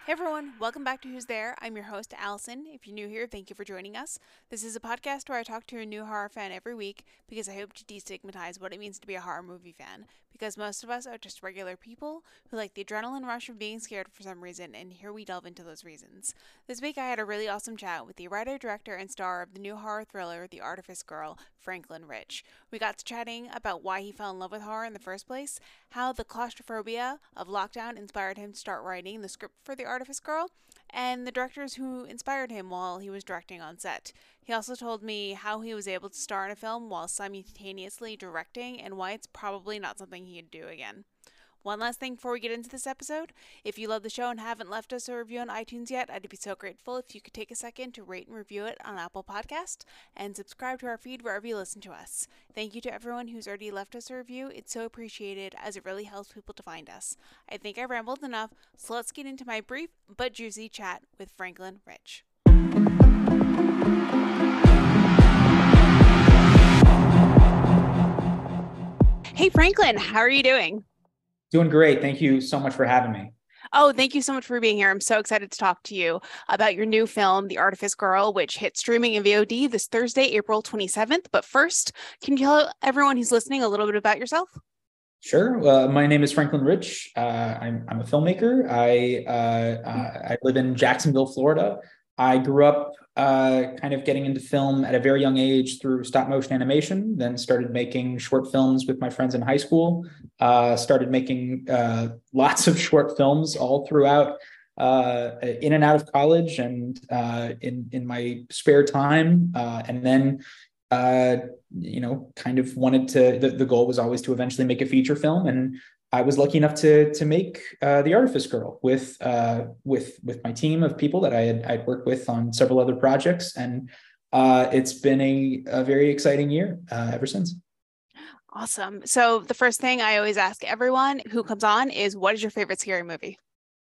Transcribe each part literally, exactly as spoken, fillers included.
Hey everyone, welcome back to Who's There. I'm your host, Allison. If you're new here, thank you for joining us. This is a podcast where I talk to a new horror fan every week because I hope to destigmatize what it means to be a horror movie fan. Because most of us are just regular people who like the adrenaline rush of being scared for some reason, and here we delve into those reasons. This week I had a really awesome chat with the writer, director, and star of the new horror thriller, The Artifice Girl, Franklin Rich. We got to chatting about why he fell in love with horror in the first place, how the claustrophobia of lockdown inspired him to start writing the script for The Artifice Girl, and the directors who inspired him while he was directing on set. He also told me how he was able to star in a film while simultaneously directing and why it's probably not something he'd do again. One last thing before we get into this episode. If you love the show and haven't left us a review on iTunes yet, I'd be so grateful if you could take a second to rate and review it on Apple Podcast and subscribe to our feed wherever you listen to us. Thank you to everyone who's already left us a review. It's so appreciated as it really helps people to find us. I think I rambled enough, so let's get into my brief but juicy chat with Franklin Rich. Hey Franklin, how are you doing? Doing great. Thank you so much for having me. Oh, thank you so much for being here. I'm so excited to talk to you about your new film, The Artifice Girl, which hits streaming in V O D this Thursday, April twenty-seventh. But first, can you tell everyone who's listening a little bit about yourself? Sure. Uh, my name is Franklin Rich. Uh, I'm, I'm a filmmaker. I uh, uh, I live in Jacksonville, Florida. I grew up uh, kind of getting into film at a very young age through stop motion animation, then started making short films with my friends in high school, uh, started making uh, lots of short films all throughout uh, in and out of college and uh, in, in my spare time. Uh, and then, uh, you know, kind of wanted to, the, the goal was always to eventually make a feature film. And I was lucky enough to to make uh, The Artifice Girl with uh, with with my team of people that I had I'd worked with on several other projects, and uh, it's been a, a very exciting year uh, ever since. Awesome. So the first thing I always ask everyone who comes on is, what is your favorite scary movie?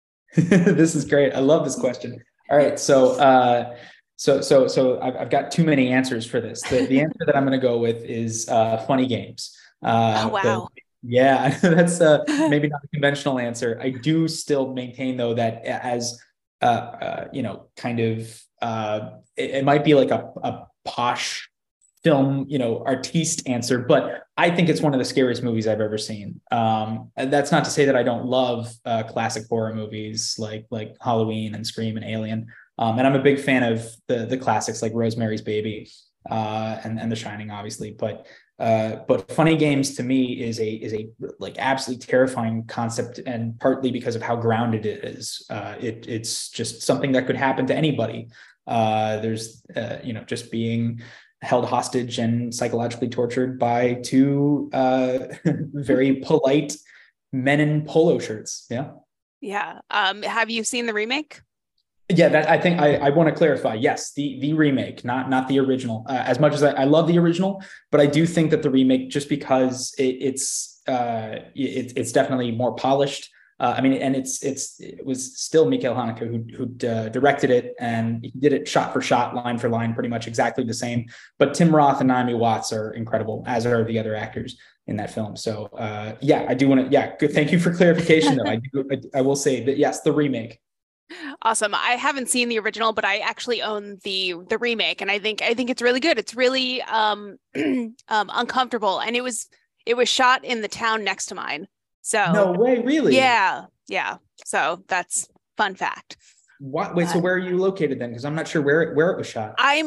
This is great. I love this question. All right, so uh, so so so I've, I've got too many answers for this. The, the answer that I'm going to go with is uh, Funny Games. Uh, Oh, wow. the, Yeah, that's uh, maybe not a conventional answer. I do still maintain, though, that as, uh, uh, you know, kind of, uh, it, it might be like a, a posh film, you know, artiste answer, but I think it's one of the scariest movies I've ever seen. Um, and that's not to say that I don't love uh, classic horror movies like like Halloween and Scream and Alien. Um, and I'm a big fan of the the classics like Rosemary's Baby uh, and and The Shining, obviously, but. Uh, but Funny Games to me is a is a like absolutely terrifying concept, and partly because of how grounded it is. Uh, it it's just something that could happen to anybody. Uh, there's uh, you know just being held hostage and psychologically tortured by two uh, very polite men in polo shirts. Yeah. Yeah. Um, have you seen the remake? Yeah, that I think I, I want to clarify. Yes, the the remake, not not the original. Uh, as much as I, I love the original, but I do think that the remake, just because it, it's uh, it, it's definitely more polished. Uh, I mean, and it's it's it was still Michael Haneke who who uh, directed it, and he did it shot for shot, line for line, pretty much exactly the same. But Tim Roth and Naomi Watts are incredible, as are the other actors in that film. So uh, yeah, I do want to. Yeah, good. Thank you for clarification, though. I do. I, I will say that yes, the remake. Awesome. I haven't seen the original, but I actually own the the remake, and I think I think it's really good. It's really um, um uncomfortable, and it was it was shot in the town next to mine. So no way, really? Yeah, yeah. So that's fun fact. What? Wait, so where are you located then? Because I'm not sure where it, where it was shot. I'm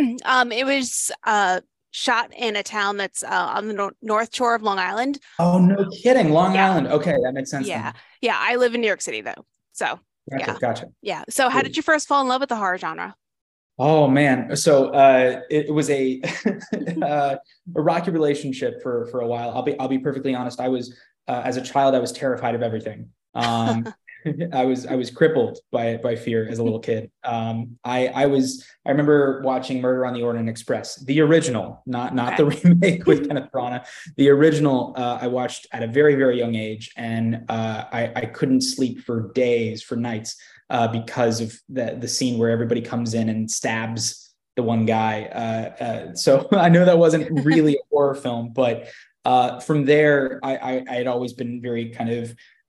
um it was uh shot in a town that's uh, on the nor- north shore of Long Island. Oh, no kidding. Long Yeah. Island. Okay, that makes sense. Yeah. Then. Yeah, I live in New York City though. So Gotcha, yeah. gotcha. Yeah. So how did you first fall in love with the horror genre? Oh man, so uh, it, it was a uh, a rocky relationship for for a while. I'll be I'll be perfectly honest. I was uh, as a child, I was terrified of everything. Um, I was I was crippled by by fear as a little kid. Um, I I was I remember watching Murder on the Orient Express, the original, not not Okay. the remake with Kenneth Branagh. The original uh, I watched at a very very young age, and uh, I I couldn't sleep for days, for nights, uh, because of the the scene where everybody comes in and stabs the one guy. Uh, uh, so I know that wasn't really a horror film, but uh, from there I, I I had always been very kind of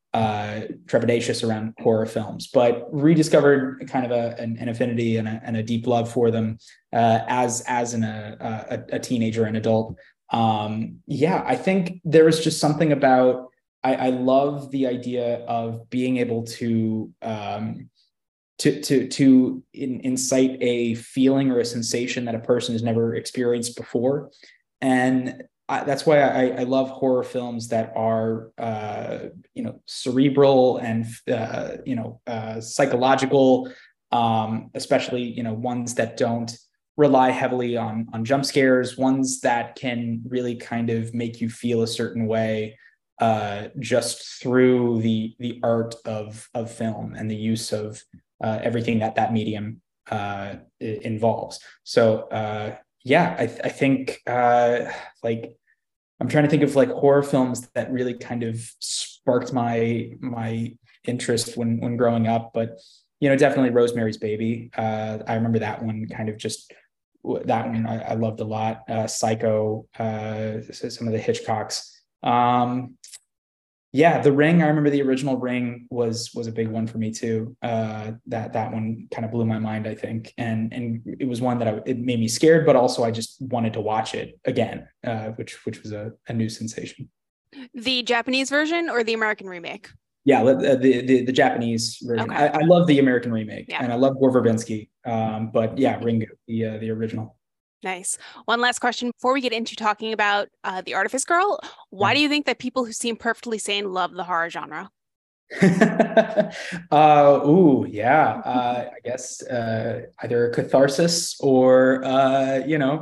uh, trepidatious around horror films, but rediscovered kind of a, an, an affinity and a, and a deep love for them uh, as as an, a, a, a teenager and adult. Um, yeah, I think there was just something about I, I love the idea of being able to um, to to to in, incite a feeling or a sensation that a person has never experienced before, and I, that's why I, I love horror films that are, uh, you know, cerebral and, uh, you know, uh, psychological, um, especially, you know, ones that don't rely heavily on, on jump scares, ones that can really kind of make you feel a certain way uh, just through the, the art of, of film and the use of uh, everything that that medium uh, involves. So, uh, yeah, I, I think uh, like, I'm trying to think of like horror films that really kind of sparked my my interest when when growing up. But you know, definitely Rosemary's Baby. Uh, I remember that one kind of just that one I, I loved a lot. Uh, Psycho, uh, some of the Hitchcocks. Um, yeah, The Ring. I remember the original Ring was was a big one for me too. Uh, that that one kind of blew my mind, I think, and and it was one that I, it made me scared, but also I just wanted to watch it again, uh, which which was a, a new sensation. The Japanese version or the American remake? Yeah, the the, the, the Japanese version. Okay. I, I love the American remake, Yeah. and I love Gore Verbinski. Um, but yeah, Ringu, the uh, the original. Nice. One last question before we get into talking about uh, The Artifice Girl. Why Yeah. do you think that people who seem perfectly sane love the horror genre? uh, ooh, yeah. Uh, I guess uh, either catharsis or, uh, you know,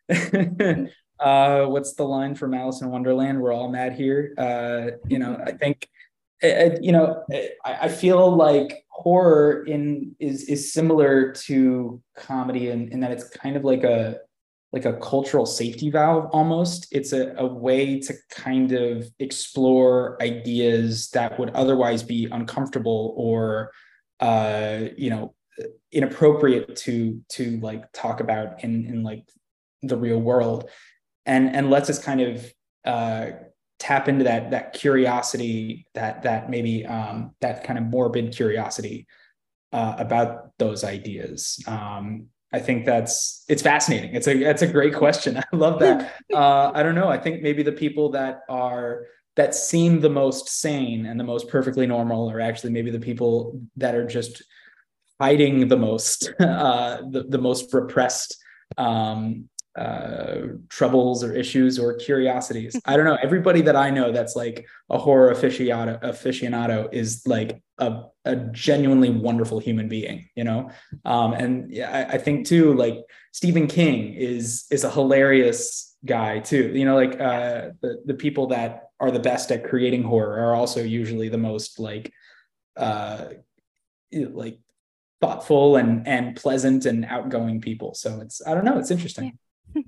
uh, what's the line from Alice in Wonderland? We're all mad here. Uh, you know, I think, uh, you know, I, I feel like horror in is is similar to comedy in, in that it's kind of like a like a cultural safety valve almost. It's a, a way to kind of explore ideas that would otherwise be uncomfortable or uh, you know, inappropriate to to like talk about in in like the real world, and and lets us kind of uh, tap into that that curiosity, that that maybe um, that kind of morbid curiosity uh, about those ideas. Um, I think that's it's fascinating. It's a it's a great question. I love that. Uh, I don't know. I think maybe the people that are that seem the most sane and the most perfectly normal are actually maybe the people that are just hiding the most, uh, the the most repressed um, uh, troubles or issues or curiosities. I don't know. Everybody that I know that's like a horror aficionado aficionado is like a, a genuinely wonderful human being, you know? Um, and yeah, I, I think too, like Stephen King is, is a hilarious guy too. You know, like uh, the, the people that are the best at creating horror are also usually the most like, uh, like thoughtful and, and pleasant and outgoing people. So it's, I don't know, it's interesting. Yeah.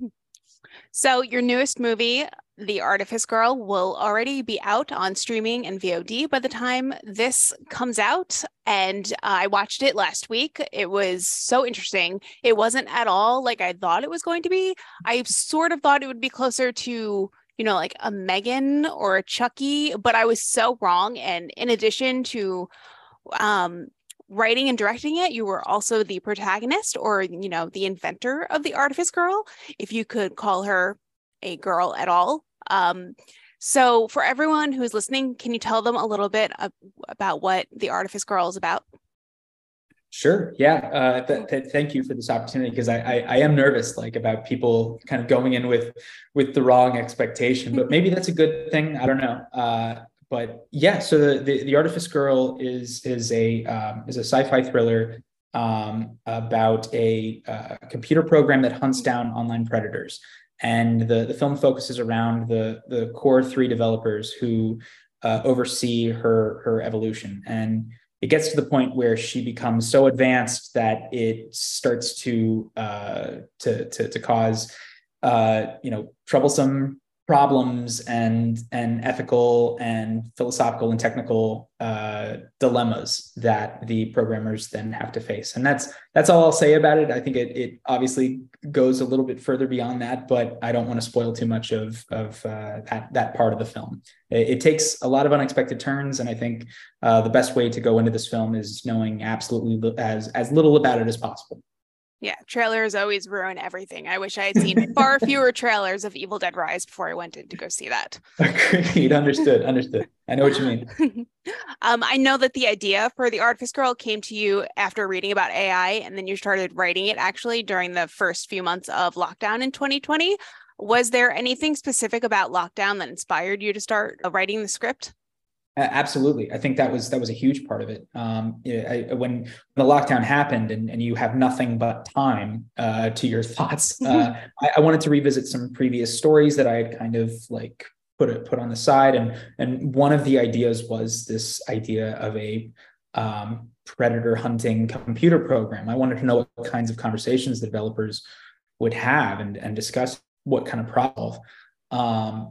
So your newest movie, The Artifice Girl, will already be out on streaming and V O D by the time this comes out. And uh, I watched it last week. It was so interesting. It wasn't at all like I thought it was going to be. I sort of thought it would be closer to, you know, like a Megan or a Chucky, but I was so wrong. And in addition to um, writing and directing it, you were also the protagonist, or, you know, the inventor of the Artifice Girl, if you could call her a girl at all. Um, so for everyone who's listening, can you tell them a little bit of, about what the Artifice Girl is about? Sure. Yeah. Uh, th- th- thank you for this opportunity, because I, I I am nervous, like about people kind of going in with with the wrong expectation, but maybe that's a good thing. I don't know. Uh, but yeah, so the, the the Artifice Girl is is a um, is a sci-fi thriller um, about a uh, computer program that hunts down online predators, and the the film focuses around the the core three developers who uh, oversee her her evolution. And it gets to the point where she becomes so advanced that it starts to uh, to, to to cause uh, you know troublesome problems and and ethical and philosophical and technical uh, dilemmas that the programmers then have to face. And that's that's all I'll say about it. I think it it obviously goes a little bit further beyond that, but I don't want to spoil too much of of uh, that that part of the film. It, it takes a lot of unexpected turns, and I think uh, the best way to go into this film is knowing absolutely as as little about it as possible. Yeah, trailers always ruin everything. I wish I had seen far fewer trailers of Evil Dead Rise before I went in to go see that. Agreed. Understood. Understood. I know what you mean. um, I know that the idea for the Artifice Girl came to you after reading about A I, and then you started writing it actually during the first few months of lockdown in twenty twenty. Was there anything specific about lockdown that inspired you to start writing the script? Absolutely. I think that was that was a huge part of it. Um, I, when the lockdown happened and, and you have nothing but time uh, to your thoughts, uh, I, I wanted to revisit some previous stories that I had kind of like put it put on the side. And, and one of the ideas was this idea of a um, predator hunting computer program. I wanted to know what kinds of conversations the developers would have and, and discuss what kind of problem. Um,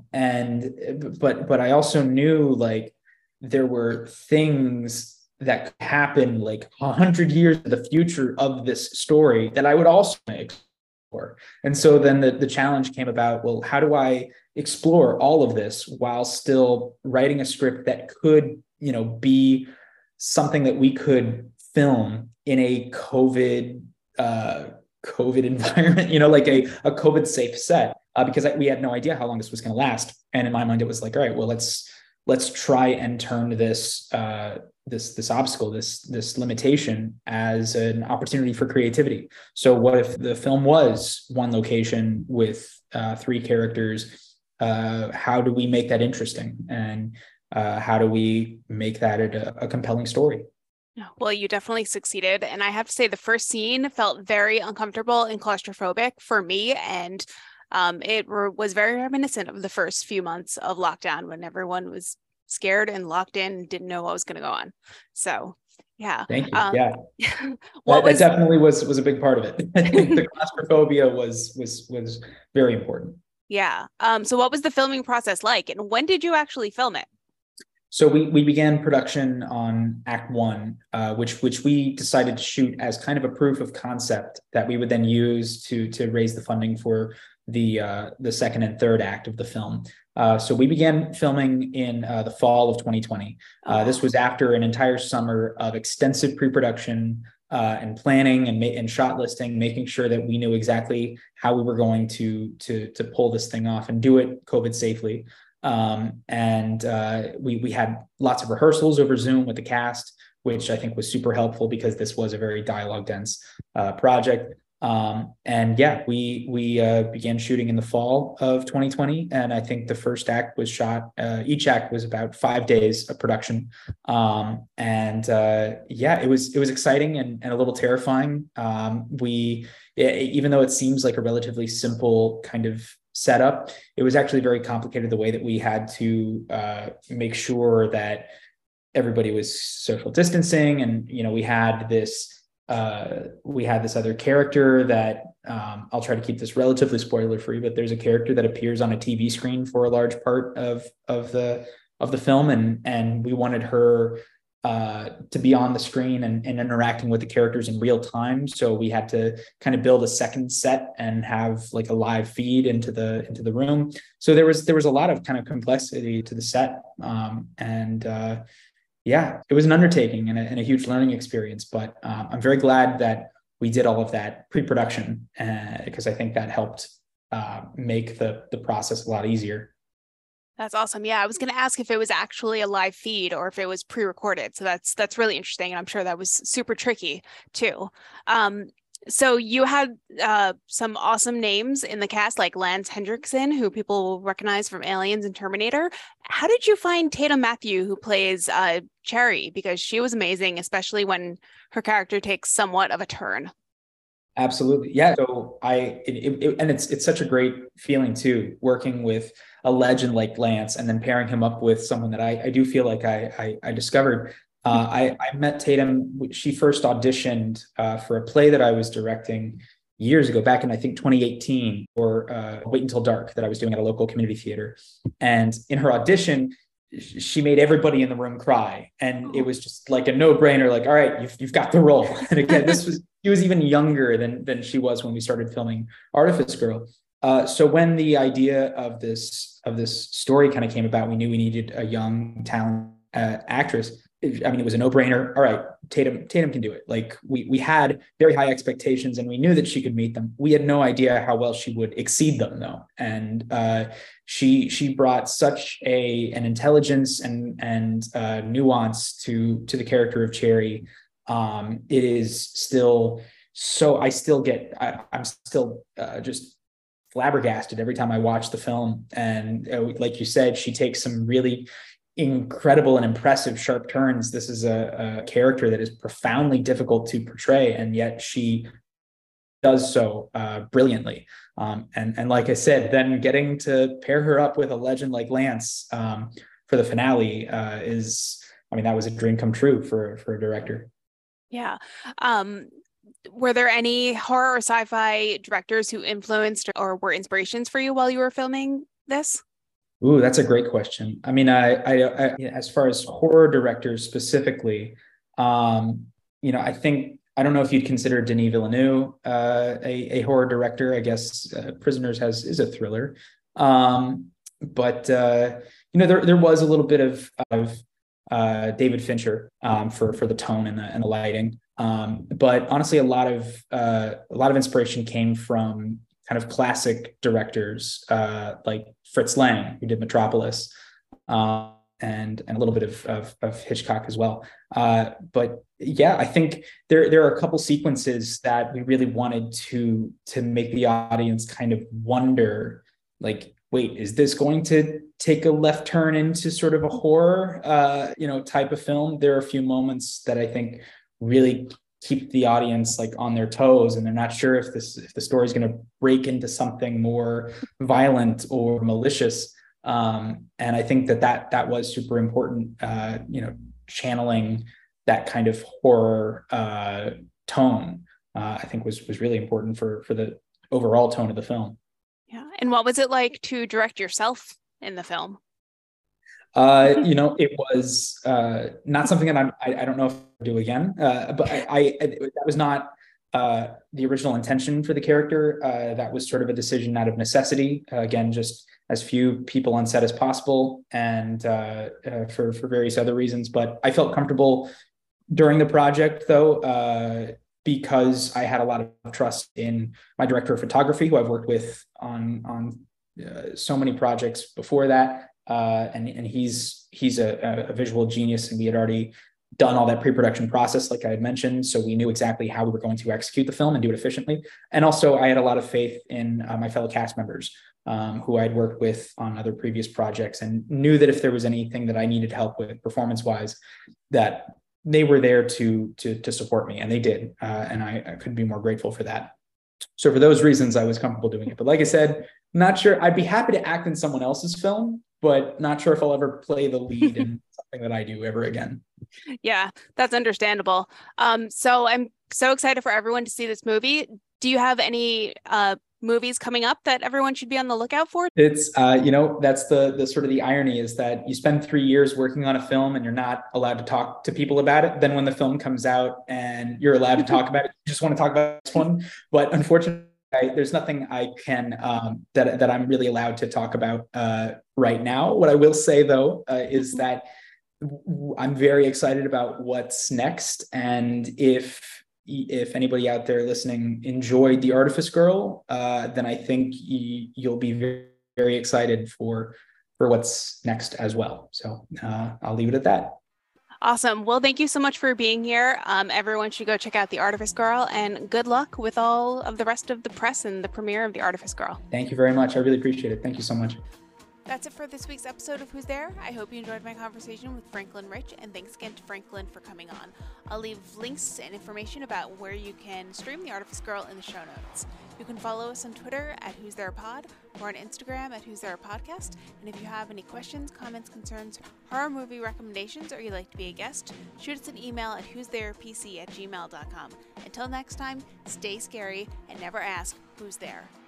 and but but I also knew like there were things that could happen like a hundred years in the future of this story that I would also explore. And so then the, the challenge came about, well, how do I explore all of this while still writing a script that could, you know, be something that we could film in a COVID, uh, COVID environment, you know, like a, a COVID safe set, uh, because we had no idea how long this was going to last. And in my mind, it was like, all right, well, let's, let's try and turn this uh, this this obstacle, this this limitation as an opportunity for creativity. So what if the film was one location with uh, three characters? Uh, how do we make that interesting? And uh, how do we make that a, a compelling story? Well, you definitely succeeded. And I have to say the first scene felt very uncomfortable and claustrophobic for me. And Um, it were, was very reminiscent of the first few months of lockdown when everyone was scared and locked in and didn't know what was going to go on. So, yeah. Thank you. Um, yeah, what that, was, that definitely was was a big part of it. I think the claustrophobia was was was very important. Yeah. Um, so, what was the filming process like, and when did you actually film it? So we we began production on Act One, uh, which which we decided to shoot as kind of a proof of concept that we would then use to to raise the funding for the uh, the second and third act of the film. Uh, so we began filming in uh, the fall of twenty twenty. Uh, this was after an entire summer of extensive pre-production uh, and planning and, ma- and shot listing, making sure that we knew exactly how we were going to to to pull this thing off and do it COVID safely. Um, and uh, we we had lots of rehearsals over Zoom with the cast, which I think was super helpful because this was a very dialogue dense uh, project. Um, and yeah, we we uh, began shooting in the fall of twenty twenty, and I think the first act was shot. Uh, each act was about five days of production, um, and uh, yeah, it was it was exciting and, and a little terrifying. Um, we even though it seems like a relatively simple kind of setup, it was actually very complicated the way that we had to uh, make sure that everybody was social distancing, and you know we had this. Uh, we had this other character that um, I'll try to keep this relatively spoiler free, but there's a character that appears on a T V screen for a large part of of the of the film, and and we wanted her uh, to be on the screen and, and interacting with the characters in real time. So we had to kind of build a second set and have like a live feed into the into the room. So there was there was a lot of kind of complexity to the set, um, and uh, yeah, it was an undertaking and a, and a huge learning experience, but um, I'm very glad that we did all of that pre-production uh, because I think that helped uh, make the the process a lot easier. That's awesome. Yeah, I was going to ask if it was actually a live feed or if it was pre-recorded. So that's that's really interesting, and I'm sure that was super tricky too. Um, So you had uh, some awesome names in the cast, like Lance Hendrickson, who people will recognize from Aliens and Terminator. How did you find Tatum Matthew, who plays uh, Cherry? Because she was amazing, especially when her character takes somewhat of a turn. Absolutely. Yeah. So I, it, it, and it's, it's such a great feeling too, working with a legend like Lance and then pairing him up with someone that I, I do feel like I, I, I discovered. Uh, I, I met Tatum. She first auditioned uh, for a play that I was directing years ago, back in I think twenty eighteen, or uh, Wait Until Dark, that I was doing at a local community theater. And in her audition, she made everybody in the room cry, and it was just like a no-brainer. Like, all right, you've you've got the role. And again, this was she was even younger than than she was when we started filming Artifice Girl. Uh, so when the idea of this of this story kind of came about, we knew we needed a young talent uh, actress. I mean, it was a no-brainer. All right, Tatum, Tatum can do it. Like we we had very high expectations, and we knew that she could meet them. We had no idea how well she would exceed them, though. And uh, she she brought such a an intelligence and and uh, nuance to to the character of Cherry. Um, it is still so. I still get. I, I'm still uh, just flabbergasted every time I watch the film. And uh, like you said, she takes some really incredible and impressive sharp turns. This is a, a character that is profoundly difficult to portray, and yet she does so uh, brilliantly. Um, and and like I said, then getting to pair her up with a legend like Lance um, for the finale uh, is, I mean, that was a dream come true for for a director. Yeah. Um, were there any horror or sci-fi directors who influenced or were inspirations for you while you were filming this? Ooh, that's a great question. I mean, I, I, I as far as horror directors specifically, um, you know, I think, I don't know if you'd consider Denis Villeneuve uh, a, a horror director. I guess uh, Prisoners has is a thriller, um, but uh, you know, there there was a little bit of of uh, David Fincher um, for for the tone and the and the lighting. Um, but honestly, a lot of uh, a lot of inspiration came from kind of classic directors uh, like Fritz Lang, who did Metropolis, uh, and and a little bit of of, of Hitchcock as well. Uh, but yeah, I think there there are a couple sequences that we really wanted to to make the audience kind of wonder, like, wait, is this going to take a left turn into sort of a horror, uh, you know, type of film? There are a few moments that I think really keep the audience like on their toes, and they're not sure if this if the story is going to break into something more violent or malicious. Um, and I think that that that was super important. Uh, you know, channeling that kind of horror uh, tone, uh, I think was was really important for for the overall tone of the film. Yeah. And what was it like to direct yourself in the film? Uh, you know, it was uh, not something that I'm, I, I don't know if I'll do again, uh, but I, I, that was not uh, the original intention for the character. Uh, that was sort of a decision out of necessity. Uh, again, just as few people on set as possible, and uh, uh, for for various other reasons. But I felt comfortable during the project, though, uh, because I had a lot of trust in my director of photography, who I've worked with on on uh, so many projects before that. Uh, and and he's he's a, a visual genius, and we had already done all that pre-production process, like I had mentioned, so we knew exactly how we were going to execute the film and do it efficiently. And also, I had a lot of faith in uh, my fellow cast members, um, who I'd worked with on other previous projects, and knew that if there was anything that I needed help with performance-wise, that they were there to to to support me, and they did. Uh, and I, I couldn't be more grateful for that. So for those reasons, I was comfortable doing it. But like I said, not sure. I'd be happy to act in someone else's film, but not sure if I'll ever play the lead in something that I do ever again. Yeah, that's understandable. Um, so I'm so excited for everyone to see this movie. Do you have any uh, movies coming up that everyone should be on the lookout for? It's, uh, you know, that's the the sort of the irony, is that you spend three years working on a film and you're not allowed to talk to people about it. Then when the film comes out and you're allowed to talk about it, you just want to talk about this one. But unfortunately, I, there's nothing I can um, that that I'm really allowed to talk about uh, right now. What I will say, though, uh, is that I'm very excited about what's next, and if if anybody out there listening enjoyed The Artifice Girl, uh, then I think you, you'll be very, very excited for for what's next as well. So uh, I'll leave it at that. Awesome. Well, thank you so much for being here. Um, everyone should go check out The Artifice Girl, and good luck with all of the rest of the press and the premiere of The Artifice Girl. Thank you very much. I really appreciate it. Thank you so much. That's it for this week's episode of Who's There. I hope you enjoyed my conversation with Franklin Rich, and thanks again to Franklin for coming on. I'll leave links and information about where you can stream The Artifice Girl in the show notes. You can follow us on Twitter at Who's There Pod or on Instagram at Who's There Podcast. And if you have any questions, comments, concerns, horror movie recommendations, or you'd like to be a guest, shoot us an email at who's there p c at gmail dot com. Until next time, stay scary and never ask who's there.